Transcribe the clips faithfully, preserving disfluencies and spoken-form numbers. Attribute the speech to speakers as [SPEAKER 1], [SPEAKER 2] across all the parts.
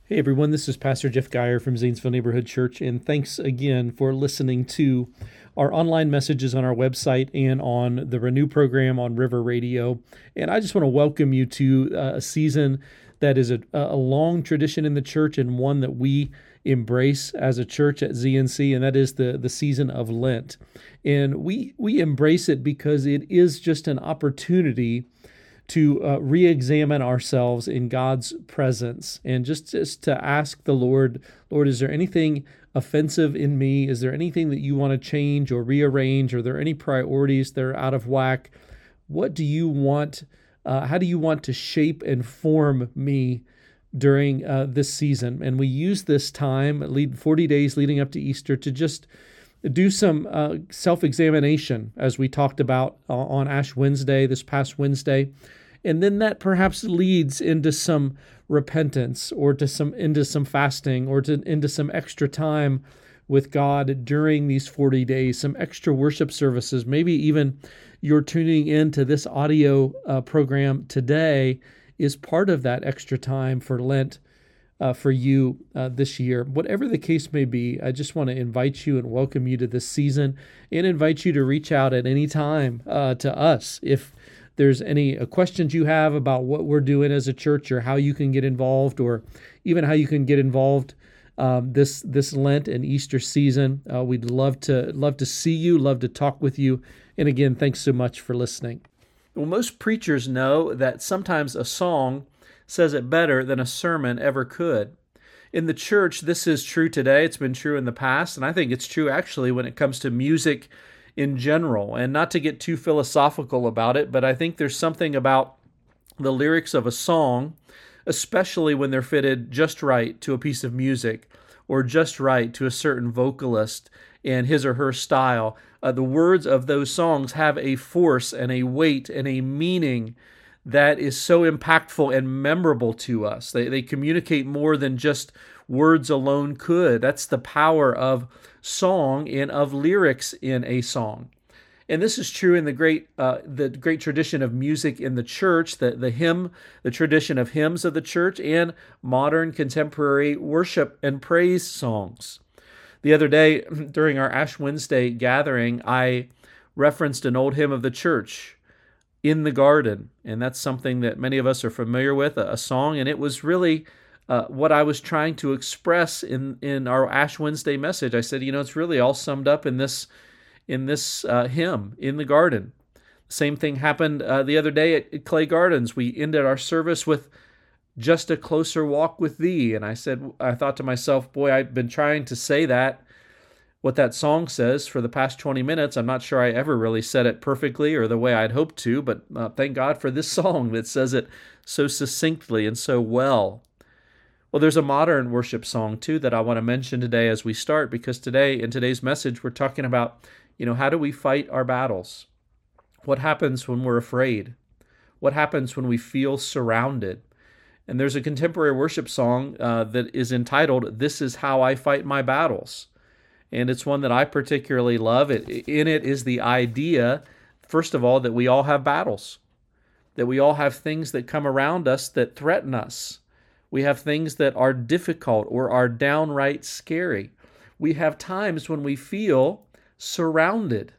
[SPEAKER 1] Hey everyone, this is Pastor Jeff Geyer from Zanesville Neighborhood Church, and thanks again for listening to our online messages on our website and on the Renew program on River Radio. And I just want to welcome you to uh, a season that is a, a long tradition in the church and one that we embrace as a church at Z N C, and that is the, the season of Lent. And we we embrace it because it is just an opportunity to uh, re-examine ourselves in God's presence and just, just to ask the Lord, Lord, is there anything offensive in me? Is there anything that you want to change or rearrange? Are there any priorities that are out of whack? What do you want? Uh, how do you want to shape and form me during uh, this season? And we use this time, lead forty days leading up to Easter, to just do some uh, self-examination, as we talked about uh, on Ash Wednesday, this past Wednesday. And then that perhaps leads into some repentance or to some into some fasting or to into some extra time with God during these forty days, some extra worship services. Maybe even you're tuning into this audio uh, program today is part of that extra time for Lent uh, for you uh, this year. Whatever the case may be, I just want to invite you and welcome you to this season and invite you to reach out at any time uh, to us if there's any uh, questions you have about what we're doing as a church or how you can get involved, or even how you can get involved um, this this Lent and Easter season. Uh, we'd love to love to see you, love to talk with you. And again, thanks so much for listening. Well, most preachers know that sometimes a song says it better than a sermon ever could. In the church, this is true today. It's been true in the past, and I think it's true actually when it comes to music in general. And not to get too philosophical about it, but I think there's something about the lyrics of a song, especially when they're fitted just right to a piece of music or just right to a certain vocalist and his or her style. Uh, the words of those songs have a force and a weight and a meaning that is so impactful and memorable to us. They, they communicate more than just words alone could. That's the power of song and of lyrics in a song. And this is true in the great uh, the great tradition of music in the church, the, the hymn, the tradition of hymns of the church, and modern contemporary worship and praise songs. The other day, during our Ash Wednesday gathering, I referenced an old hymn of the church, In the Garden, and that's something that many of us are familiar with, a, a song, and it was really Uh, what I was trying to express in, in our Ash Wednesday message. I said, you know, it's really all summed up in this in this uh, hymn, In the Garden. Same thing happened uh, the other day at, at Clay Gardens. We ended our service with Just a Closer Walk with Thee. And I said, I thought to myself, boy, I've been trying to say that, what that song says for the past twenty minutes. I'm not sure I ever really said it perfectly or the way I'd hoped to, but uh, thank God for this song that says it so succinctly and so well. Well, there's a modern worship song, too, that I want to mention today as we start, because today, in today's message, we're talking about, you know, how do we fight our battles? What happens when we're afraid? What happens when we feel surrounded? And there's a contemporary worship song uh, that is entitled, This Is How I Fight My Battles. And it's one that I particularly love. It, in it is the idea, first of all, that we all have battles, that we all have things that come around us that threaten us. We have things that are difficult or are downright scary. We have times when we feel surrounded.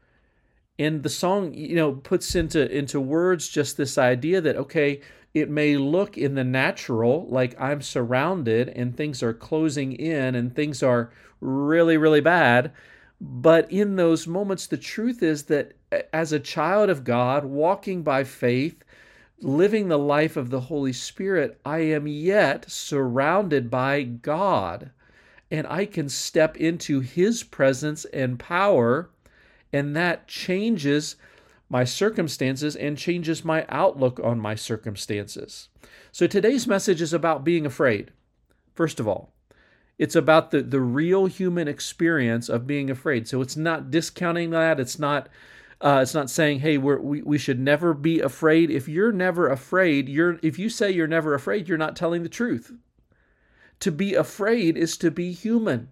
[SPEAKER 1] And the song, you know, puts into, into words just this idea that, okay, it may look in the natural like I'm surrounded and things are closing in and things are really, really bad. But in those moments, the truth is that as a child of God, walking by faith, living the life of the Holy Spirit, I am yet surrounded by God, and I can step into His presence and power, and that changes my circumstances and changes my outlook on my circumstances. So today's message is about being afraid. First of all, it's about the, the real human experience of being afraid. So it's not discounting that. It's not Uh, it's not saying, hey, we're, we we should never be afraid. If you're never afraid, you're if you say you're never afraid, you're not telling the truth. To be afraid is to be human.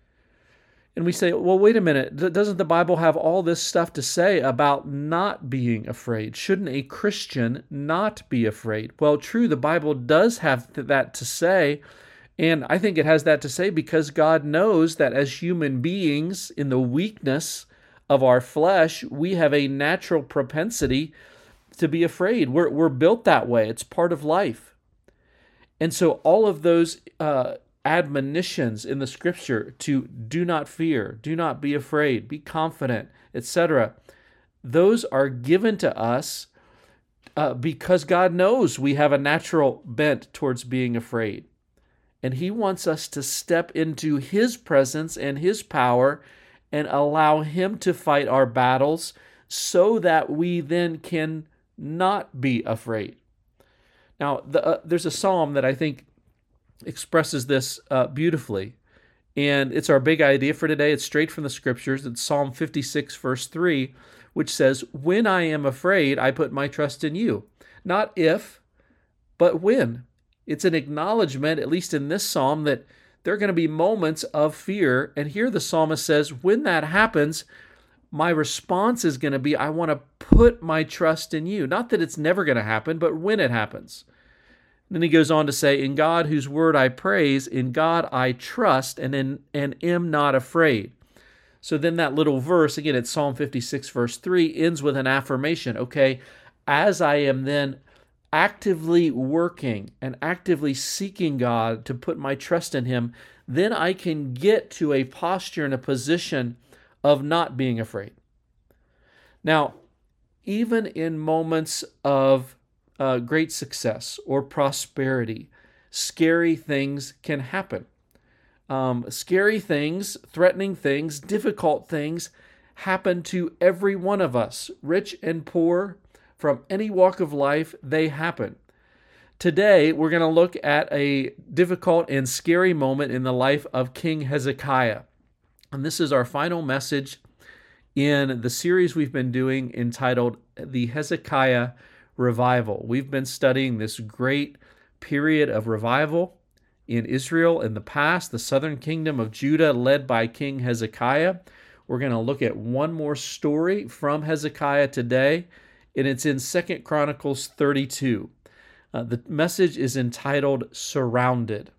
[SPEAKER 1] And we say, well, wait a minute. Doesn't the Bible have all this stuff to say about not being afraid? Shouldn't a Christian not be afraid? Well, true, the Bible does have that to say, And I think it has that to say because God knows that as human beings, in the weakness of our flesh, we have a natural propensity to be afraid. We're, we're built that way. It's part of life. And so all of those uh, admonitions in the scripture to do not fear, do not be afraid, be confident, et cetera, those are given to us uh, because God knows we have a natural bent towards being afraid. And He wants us to step into His presence and His power and allow Him to fight our battles so that we then can not be afraid. Now, the, uh, there's a psalm that I think expresses this uh, beautifully, and it's our big idea for today. It's straight from the scriptures. It's Psalm fifty-six, verse three, which says, "When I am afraid, I put my trust in you." Not if, but when. It's an acknowledgement, at least in this psalm, that there are going to be moments of fear. And here the psalmist says, when that happens, my response is going to be, I want to put my trust in you. Not that it's never going to happen, but when it happens. And then he goes on to say, in God whose word I praise, in God I trust, and, in, and am not afraid. So then that little verse, again, it's Psalm fifty-six, verse three, ends with an affirmation. Okay, as I am then actively working and actively seeking God to put my trust in Him, then I can get to a posture and a position of not being afraid. Now, even in moments of uh, great success or prosperity, scary things can happen. Um, scary things, threatening things, difficult things happen to every one of us, rich and poor, from any walk of life, they happen. Today, we're going to look at a difficult and scary moment in the life of King Hezekiah. And this is our final message in the series we've been doing entitled The Hezekiah Revival. We've been studying this great period of revival in Israel in the past, the southern kingdom of Judah led by King Hezekiah. We're going to look at one more story from Hezekiah today, and it's in Second Chronicles thirty-two. Uh, the message is entitled Surrounded.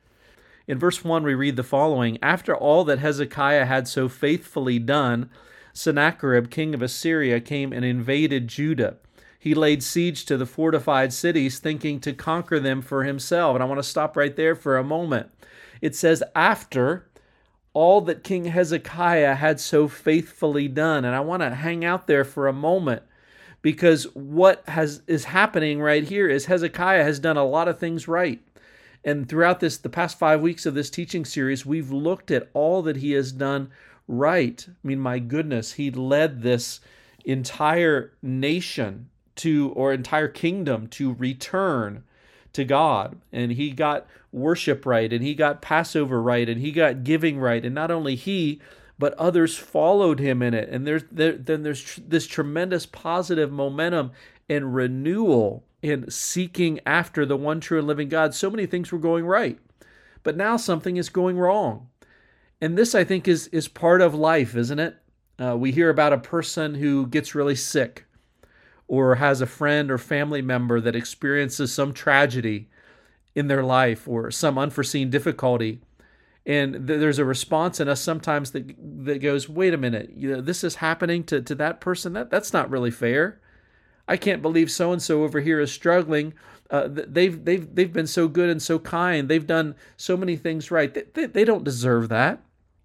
[SPEAKER 1] In verse one, we read the following: After all that Hezekiah had so faithfully done, Sennacherib, king of Assyria, came and invaded Judah. He laid siege to the fortified cities, thinking to conquer them for himself. And I want to stop right there for a moment. It says, after all that King Hezekiah had so faithfully done. And I want to hang out there for a moment, because what has is happening right here is Hezekiah has done a lot of things right. And throughout this, the past five weeks of this teaching series, we've looked at all that he has done right. I mean, my goodness, he led this entire nation to, or entire kingdom to return to God. And he got worship right, and he got Passover right, and he got giving right. And not only he, but others followed him in it. And there's there, then there's tr- this tremendous positive momentum and renewal in seeking after the one true and living God. So many things were going right, but now something is going wrong. And this, I think, is, is part of life, isn't it? Uh, we hear about a person who gets really sick, or has a friend or family member that experiences some tragedy in their life or some unforeseen difficulty. And th- there's a response in us sometimes that that goes, wait a minute, you know, this is happening to, to that person? That That's not really fair. I can't believe so-and-so over here is struggling. Uh, they've they've they've been so good and so kind. They've done so many things right. They, they, they don't deserve that.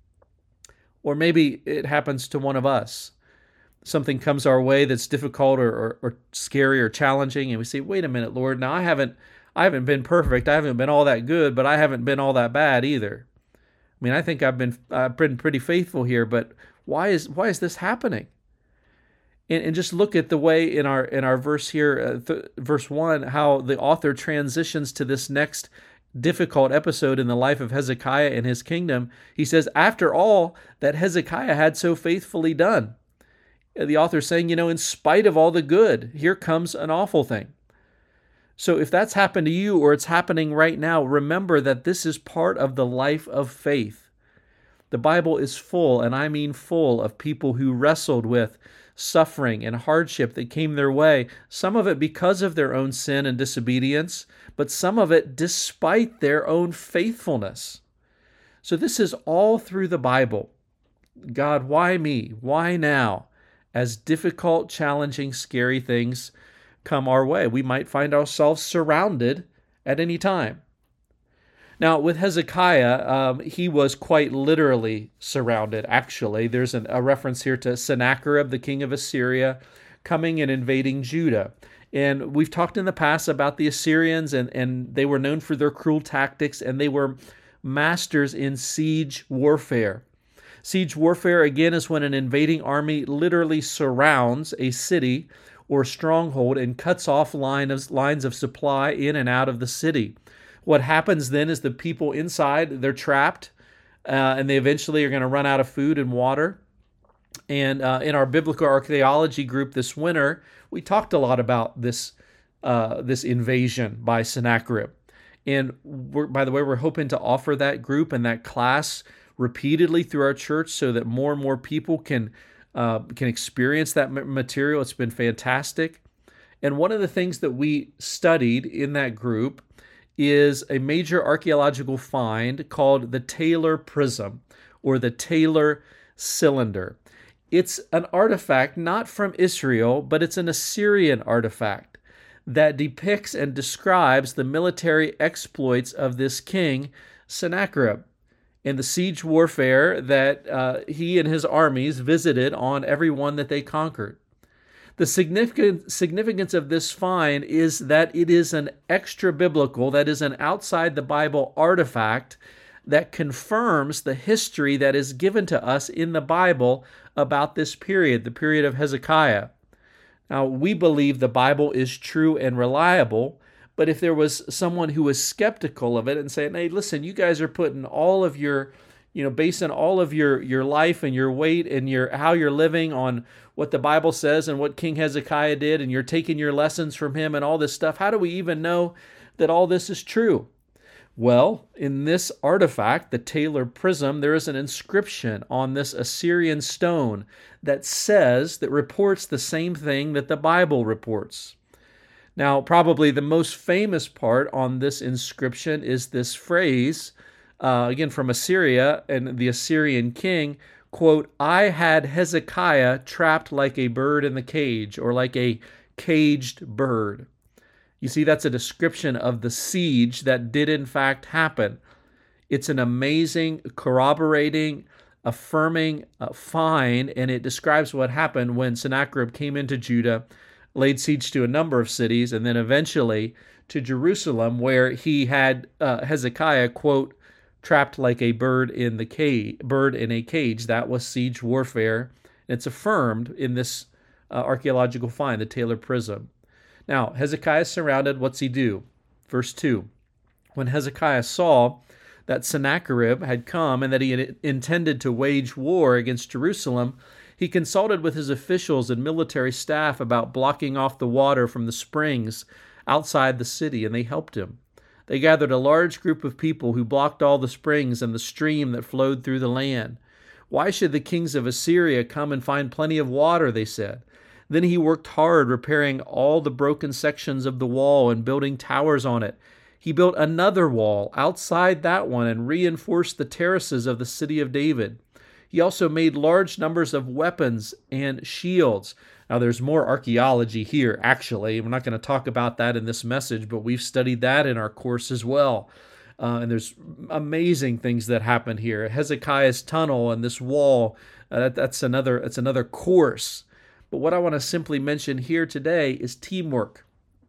[SPEAKER 1] Or maybe it happens to one of us. Something comes our way that's difficult or, or, or scary or challenging, and we say, wait a minute, Lord, now I haven't I haven't been perfect. I haven't been all that good, but I haven't been all that bad either. I mean, I think I've been I've been pretty faithful here, but why is why is this happening? And, and just look at the way in our in our verse here, uh, th- verse one, how the author transitions to this next difficult episode in the life of Hezekiah and his kingdom. He says, after all that Hezekiah had so faithfully done. The author's saying, you know, in spite of all the good, here comes an awful thing. So if that's happened to you, or it's happening right now, remember that this is part of the life of faith. The Bible is full, and I mean full, of people who wrestled with suffering and hardship that came their way, some of it because of their own sin and disobedience, but some of it despite their own faithfulness. So this is all through the Bible. God, why me? Why now? As difficult, challenging, scary things come our way, we might find ourselves surrounded at any time. Now, with Hezekiah, um, he was quite literally surrounded, actually. There's an, a reference here to Sennacherib, the king of Assyria, coming and invading Judah. And we've talked in the past about the Assyrians, and, and they were known for their cruel tactics, and they were masters in siege warfare. Siege warfare, again, is when an invading army literally surrounds a city or stronghold and cuts off line of, lines of supply in and out of the city. What happens then is the people inside, they're trapped, uh, and they eventually are going to run out of food and water. And uh, in our biblical archaeology group this winter, we talked a lot about this uh, this invasion by Sennacherib. And we're, by the way, we're hoping to offer that group and that class repeatedly through our church so that more and more people can uh, can experience that material. It's been fantastic. And one of the things that we studied in that group is a major archaeological find called the Taylor Prism, or the Taylor Cylinder. It's an artifact not from Israel, but it's an Assyrian artifact that depicts and describes the military exploits of this king, Sennacherib, and the siege warfare that uh, he and his armies visited on everyone that they conquered. The significant, significance of this find is that it is an extra-biblical, that is an outside-the-Bible artifact that confirms the history that is given to us in the Bible about this period, the period of Hezekiah. Now, we believe the Bible is true and reliable, but if there was someone who was skeptical of it and saying, hey, listen, you guys are putting all of your, you know, basing all of your, your life and your weight and your how you're living on what the Bible says and what King Hezekiah did, and you're taking your lessons from him and all this stuff, how do we even know that all this is true? Well, in this artifact, the Taylor Prism, there is an inscription on this Assyrian stone that says, that reports the same thing that the Bible reports. Now, probably the most famous part on this inscription is this phrase, uh, again from Assyria and the Assyrian king, quote, I had Hezekiah trapped like a bird in the cage, or like a caged bird. You see, that's a description of the siege that did in fact happen. It's an amazing, corroborating, affirming uh, find, and it describes what happened when Sennacherib came into Judah, laid siege to a number of cities, and then eventually to Jerusalem, where he had uh, Hezekiah, quote, trapped like a bird in the cage, bird in a cage. That was siege warfare. It's affirmed in this uh, archaeological find, the Taylor Prism. Now, Hezekiah is surrounded. What's he do? Verse two. When Hezekiah saw that Sennacherib had come and that he had intended to wage war against Jerusalem, he consulted with his officials and military staff about blocking off the water from the springs outside the city, and they helped him. They gathered a large group of people who blocked all the springs and the stream that flowed through the land. Why should the kings of Assyria come and find plenty of water, they said. Then he worked hard repairing all the broken sections of the wall and building towers on it. He built another wall outside that one and reinforced the terraces of the city of David. He also made large numbers of weapons and shields. Now, there's more archaeology here, actually. We're not going to talk about that in this message, but we've studied that in our course as well. Uh, and there's amazing things that happen here. Hezekiah's tunnel and this wall, uh, that, that's another, that's another course. But what I want to simply mention here today is teamwork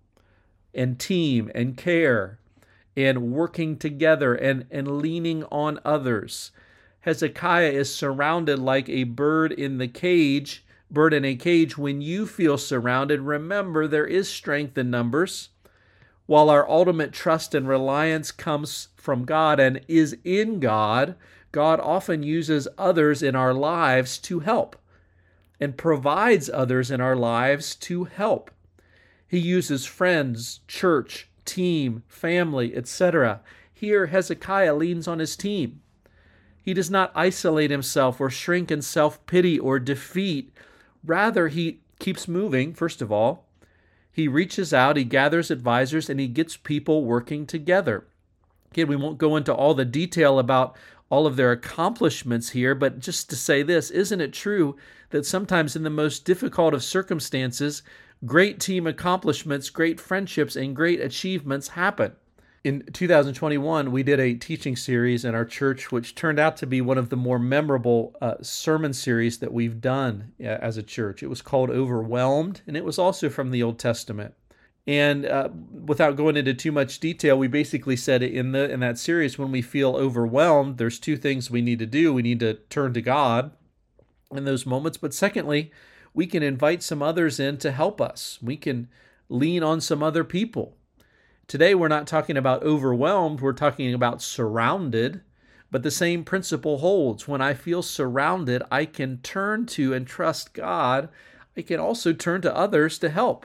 [SPEAKER 1] and team and care and working together and, and leaning on others. Hezekiah is surrounded like a bird in the cage, bird in a cage. When you feel surrounded, remember there is strength in numbers. While our ultimate trust and reliance comes from God and is in God, God often uses others in our lives to help, and provides others in our lives to help. He uses friends, church, team, family, et cetera. Here, Hezekiah leans on his team. He does not isolate himself or shrink in self-pity or defeat. Rather, he keeps moving, first of all. He reaches out, he gathers advisors, and he gets people working together. Again, we won't go into all the detail about all of their accomplishments here, but just to say this, isn't it true that sometimes in the most difficult of circumstances, great team accomplishments, great friendships, and great achievements happen? In two thousand twenty-one, we did a teaching series in our church, which turned out to be one of the more memorable uh, sermon series that we've done uh, as a church. It was called Overwhelmed, and it was also from the Old Testament. And uh, without going into too much detail, we basically said in the in that series, when we feel overwhelmed, there's two things we need to do. We need to turn to God in those moments. But secondly, we can invite some others in to help us. We can lean on some other people. Today, we're not talking about overwhelmed, we're talking about surrounded, but the same principle holds. When I feel surrounded, I can turn to and trust God. I can also turn to others to help.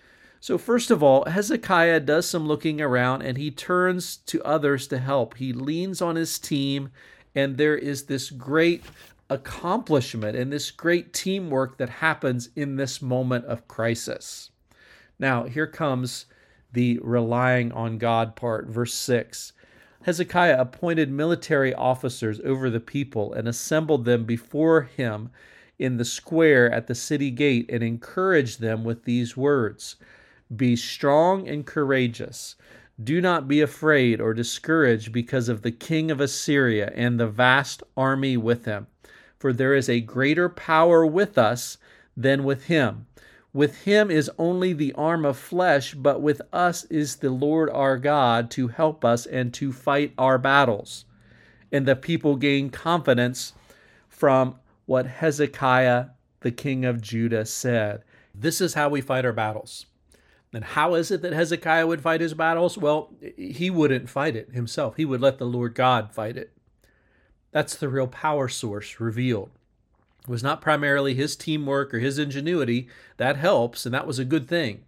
[SPEAKER 1] So first of all, Hezekiah does some looking around and he turns to others to help. He leans on his team, and there is this great accomplishment and this great teamwork that happens in this moment of crisis. Now, here comes the relying on God part, verse six. Hezekiah appointed military officers over the people and assembled them before him in the square at the city gate and encouraged them with these words: "Be strong and courageous. Do not be afraid or discouraged because of the king of Assyria and the vast army with him. For there is a greater power with us than with him. With him is only the arm of flesh, but with us is the Lord our God to help us and to fight our battles." And the people gained confidence from what Hezekiah, the king of Judah, said. This is how we fight our battles. And how is it that Hezekiah would fight his battles? Well, he wouldn't fight it himself. He would let the Lord God fight it. That's the real power source revealed. It was not primarily his teamwork or his ingenuity. That helps, and that was a good thing.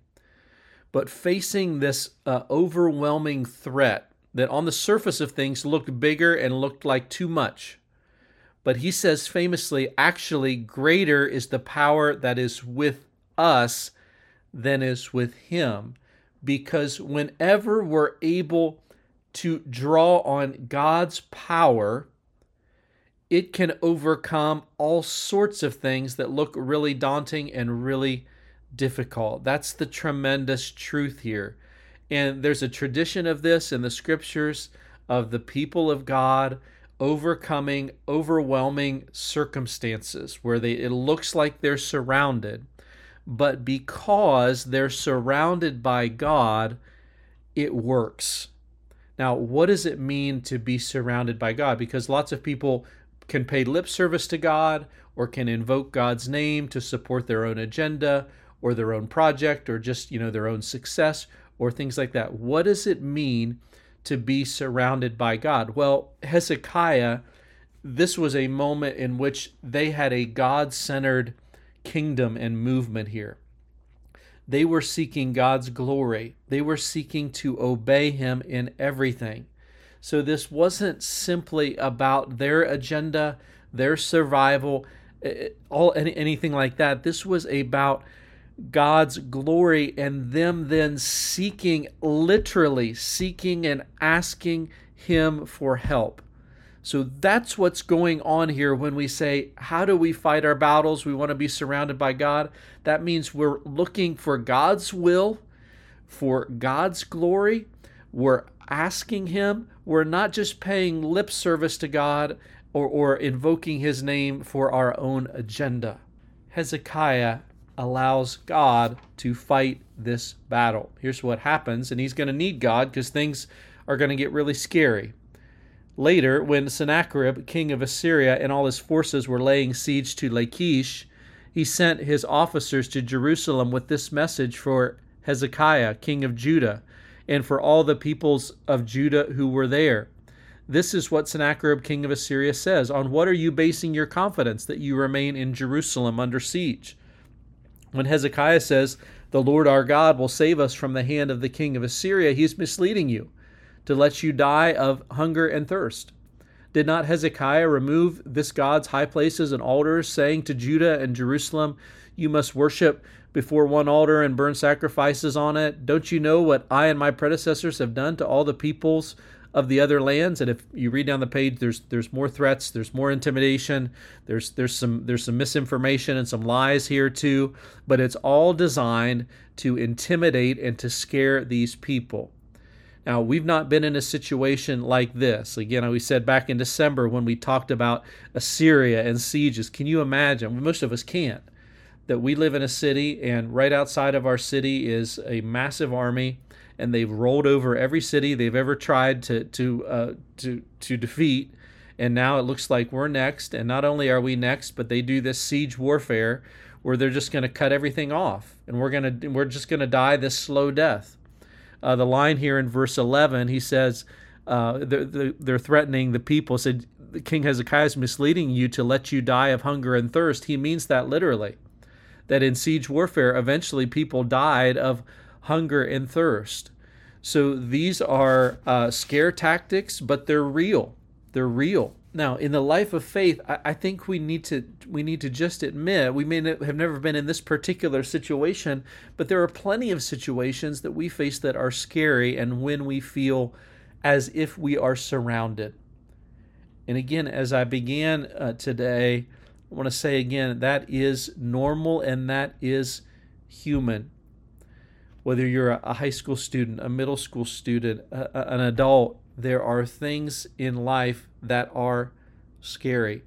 [SPEAKER 1] But facing this uh, overwhelming threat that on the surface of things looked bigger and looked like too much. But he says famously, actually, greater is the power that is with us than is with him. Because whenever we're able to draw on God's power, it can overcome all sorts of things that look really daunting and really difficult. That's the tremendous truth here. And there's a tradition of this in the scriptures of the people of God overcoming overwhelming circumstances where they it looks like they're surrounded, but because they're surrounded by God, it works. Now, what does it mean to be surrounded by God? Because lots of people can pay lip service to God or can invoke God's name to support their own agenda or their own project or just, you know, their own success or things like that. What does it mean to be surrounded by God? Well, Hezekiah, this was a moment in which they had a God-centered kingdom and movement here. They were seeking God's glory. They were seeking to obey him in everything. So this wasn't simply about their agenda, their survival, all anything like that. This was about God's glory and them then seeking, literally seeking and asking him for help. So that's what's going on here when we say, how do we fight our battles? We want to be surrounded by God. That means we're looking for God's will, for God's glory. We're asking him. We're not just paying lip service to God or, or invoking his name for our own agenda. Hezekiah allows God to fight this battle. Here's what happens, and he's going to need God because things are going to get really scary. Later, when Sennacherib, king of Assyria, and all his forces were laying siege to Lachish, he sent his officers to Jerusalem with this message for Hezekiah, king of Judah, and for all the peoples of Judah who were there. This is what Sennacherib, king of Assyria, says: "On what are you basing your confidence that you remain in Jerusalem under siege?" When Hezekiah says, "The Lord our God will save us from the hand of the king of Assyria," he's misleading you to let you die of hunger and thirst. Did not Hezekiah remove this God's high places and altars, saying to Judah and Jerusalem, you must worship before one altar and burn sacrifices on it? Don't you know what I and my predecessors have done to all the peoples of the other lands? And if you read down the page, there's there's more threats, there's more intimidation, there's there's some there's some misinformation and some lies here too, but it's all designed to intimidate and to scare these people. Now, we've not been in a situation like this. Again, we said back in December when we talked about Assyria and sieges. Can you imagine? Most of us can't. That we live in a city, and right outside of our city is a massive army, and they've rolled over every city they've ever tried to to uh, to to defeat, and now it looks like we're next. And not only are we next, but they do this siege warfare where they're just going to cut everything off, and we're gonna we're just going to die this slow death. Uh, the line here in verse eleven, he says uh, they're, they're threatening the people. Said King Hezekiah is misleading you to let you die of hunger and thirst. He means that literally. That in siege warfare, eventually people died of hunger and thirst. So these are uh, scare tactics, but they're real. They're real. Now, in the life of faith, I, I think we need to we need to just admit we may have never been in this particular situation, but there are plenty of situations that we face that are scary, and when we feel as if we are surrounded. And again, as I began uh, today, I want to say again, that is normal and that is human. Whether you're a high school student, a middle school student, a, a, an adult, there are things in life that are scary.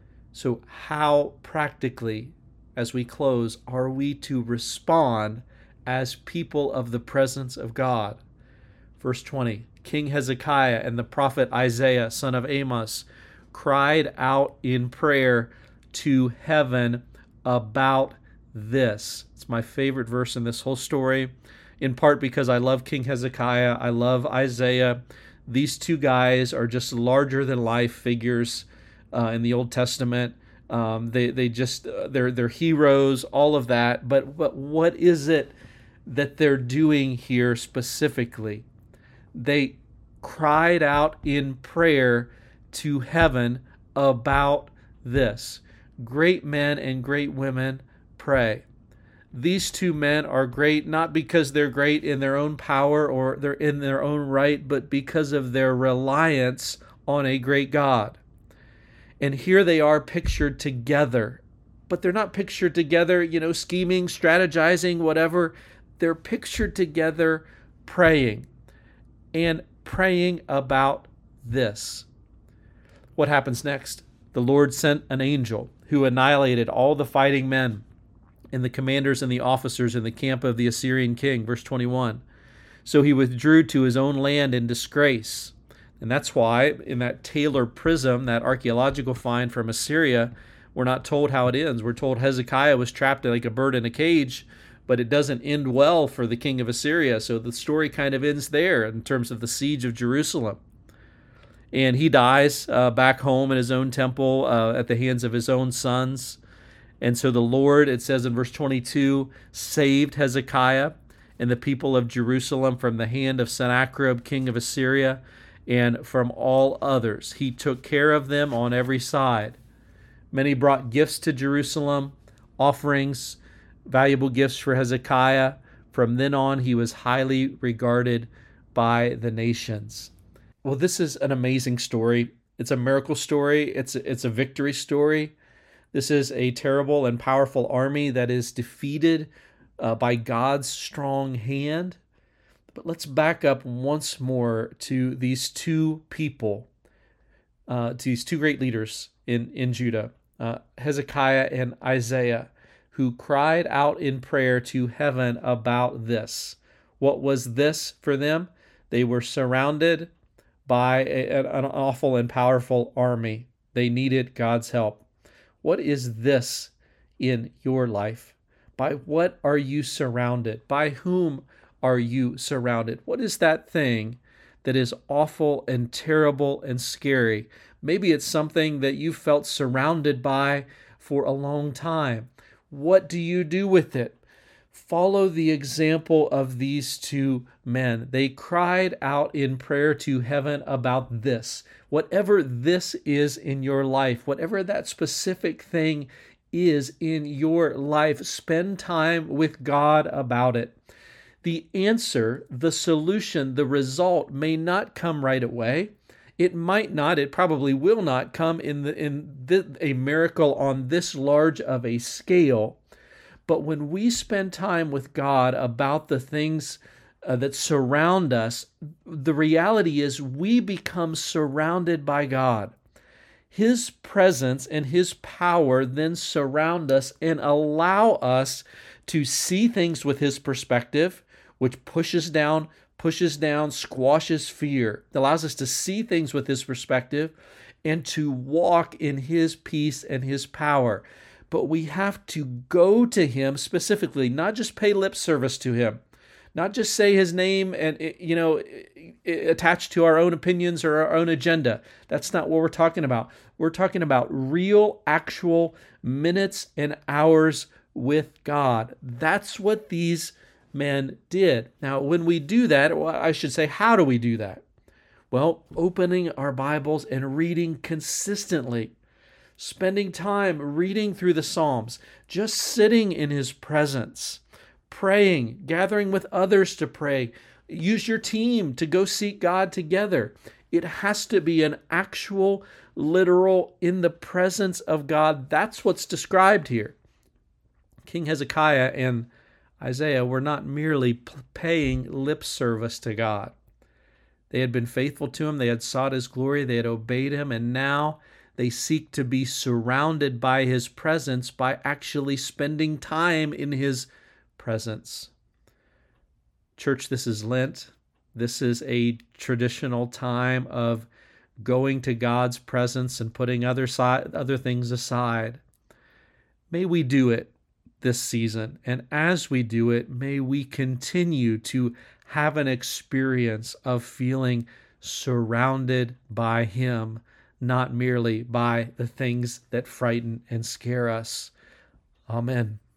[SPEAKER 1] So how practically, as we close, are we to respond as people of the presence of God? Verse twenty, King Hezekiah and the prophet Isaiah, son of Amos, cried out in prayer to heaven about this. It's my favorite verse in this whole story, in part because I love King Hezekiah, I love Isaiah. These two guys are just larger than life figures uh, in the Old Testament. Um, they they just uh, they're they're heroes, all of that. But but what is it that they're doing here specifically? They cried out in prayer to heaven about this. Great men and great women pray. These two men are great not because they're great in their own power or they're in their own right, but because of their reliance on a great God. And here they are pictured together, but they're not pictured together, you know, scheming, strategizing, whatever. They're pictured together praying and praying about this. What happens next? The Lord sent an angel who annihilated all the fighting men and the commanders and the officers in the camp of the Assyrian king. Verse twenty-one. So he withdrew to his own land in disgrace. And that's why in that Taylor Prism, that archaeological find from Assyria, we're not told how it ends. We're told Hezekiah was trapped like a bird in a cage, but it doesn't end well for the king of Assyria. So the story kind of ends there in terms of the siege of Jerusalem. And he dies uh, back home in his own temple uh, at the hands of his own sons. And so the Lord, it says in verse twenty-two, saved Hezekiah and the people of Jerusalem from the hand of Sennacherib, king of Assyria, and from all others. He took care of them on every side. Many brought gifts to Jerusalem, offerings, valuable gifts for Hezekiah. From then on, he was highly regarded by the nations. Well, this is an amazing story. It's a miracle story. It's a, it's a victory story. This is a terrible and powerful army that is defeated uh, by God's strong hand. But let's back up once more to these two people, uh, to these two great leaders in, in Judah, uh, Hezekiah and Isaiah, who cried out in prayer to heaven about this. What was this for them? They were surrounded by a, an awful and powerful army. They needed God's help. What is this in your life? By what are you surrounded? By whom are you surrounded? What is that thing that is awful and terrible and scary? Maybe it's something that you felt surrounded by for a long time. What do you do with it? Follow the example of these two men. They cried out in prayer to heaven about this. Whatever this is in your life, whatever that specific thing is in your life, spend time with God about it. The answer, the solution, the result may not come right away. It might not, it probably will not come in the in the, a miracle on this large of a scale. But when we spend time with God about the things uh, that surround us, the reality is we become surrounded by God. His presence and His power then surround us and allow us to see things with His perspective, which pushes down, pushes down, squashes fear. It allows us to see things with His perspective and to walk in His peace and His power. But we have to go to Him specifically, not just pay lip service to Him, not just say His name and, you know, attached to our own opinions or our own agenda. That's not what we're talking about. We're talking about real, actual minutes and hours with God. That's what these men did. Now, when we do that, well, I should say, how do we do that? Well, opening our Bibles and reading consistently. Spending time reading through the Psalms, just sitting in His presence, praying, gathering with others to pray. Use your team to go seek God together. It has to be an actual, literal, in the presence of God. That's what's described here. King Hezekiah and Isaiah were not merely paying lip service to God. They had been faithful to Him. They had sought His glory. They had obeyed Him. And now they seek to be surrounded by His presence by actually spending time in His presence. Church, this is Lent. This is a traditional time of going to God's presence and putting other side, other things aside. May we do it this season. And as we do it, may we continue to have an experience of feeling surrounded by Him, not merely by the things that frighten and scare us. Amen.